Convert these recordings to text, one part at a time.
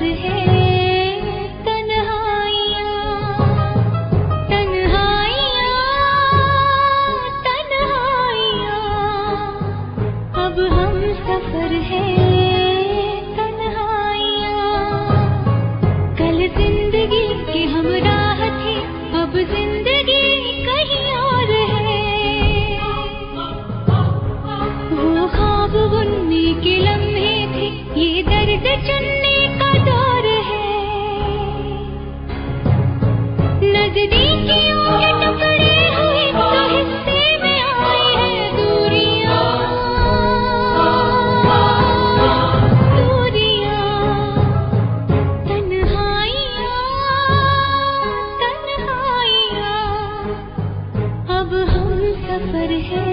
सफर है तन्हाइयाँ तन्हाइयाँ तन्हाइयाँ अब हम सफर है तन्हाइयाँ कल जिंदगी के हमराह थे अब जिंदगी कहीं और है वो ख्वाब बुनने के लम्हे थे ये दर्द चुनने का दौर है नजदीकियों के टुकड़े हुए तो हिस्से में आई है दूरियां दूरियां तन्हाइयां तन्हाइयां अब हम सफर है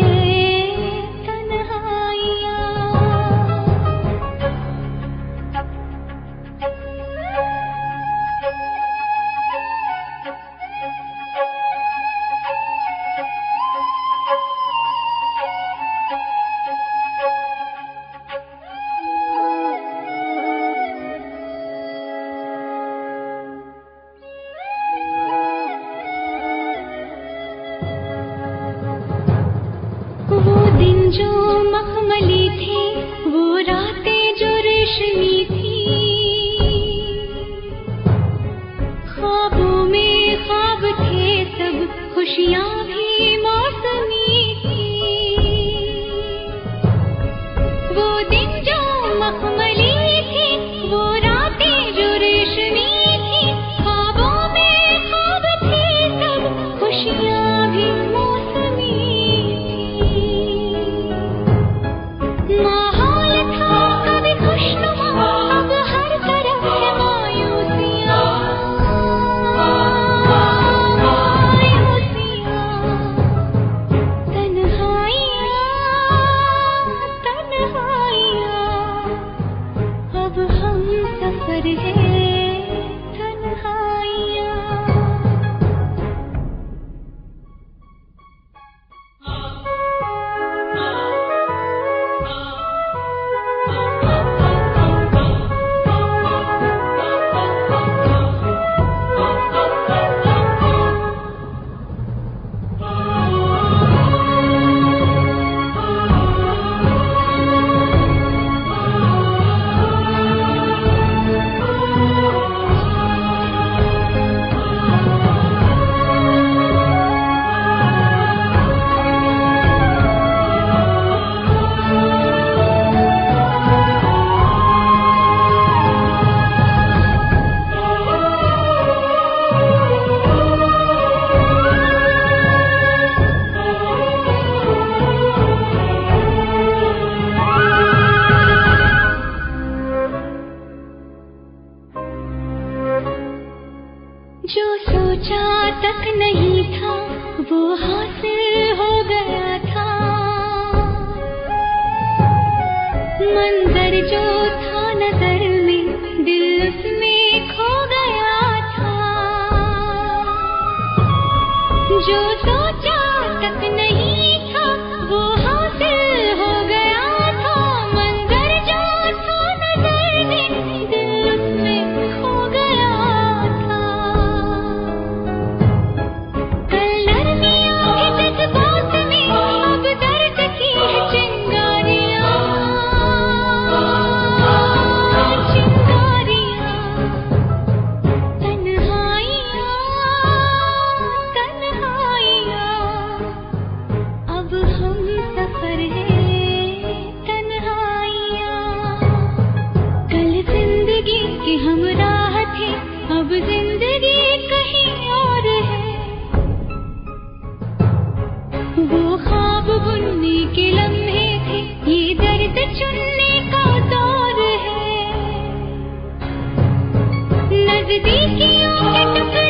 वो दिन जो मखमली थे वो रातें जो रेशमी थी ख्वाबों में ख्वाब थे सब खुशियाँ भी मौसमी थी वो दिन जो मखमली थी वो रातें जो रेशमी थी ख्वाबों में ख्वाब थे सब खुशियाँ भी मौसमी माहौल था कभी खुशनुमा अब हर तरफ है मायूसियाँ तन्हाइयाँ तन्हाइयाँ अब हम सफर है तन्हाइयाँ जो सोचा तक नहीं था वो हासिल हो गया था मंजर जो था नजर में दिल उसमें खो गया था जो सोचा तक नहीं था वो हासिल हो गया था मंजर जो था नजर में दिल उसमें खो गया था कल नरमियां के जज्बात में अब दर्द की है चिंगारियां चिंगारियां तन्हाइयां तन्हाइयां अब हम सफर है तन्हाइयां कल जिंदगी के हमराह थे अब जिंदगी कहीं और है वो ख्वाब बुनने के लम्हे थे ये दर्द चुनने का दौर है नजदीकियों के टुकड़े